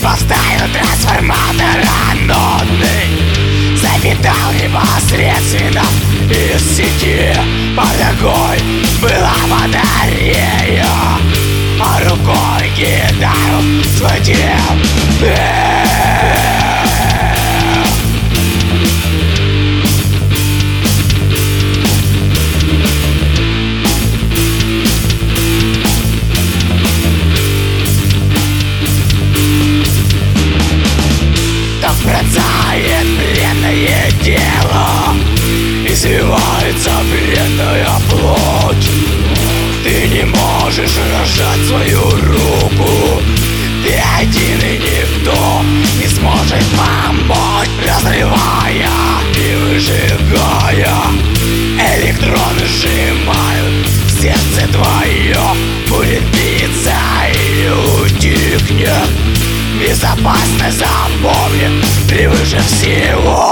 поставил трансформатор анодный, запитал непосредственно из сети. Под ногой была батарея, а рукой гитару схватил. Так пронзает бренное тело, извивается бренная плоть. Ты не можешь разжать свою руку, ты один и никто не сможет помочь, разрывая и выжигая. Электроны сжимают сердце твое, будет биться и утихнет. Безопасность запомни превыше всего.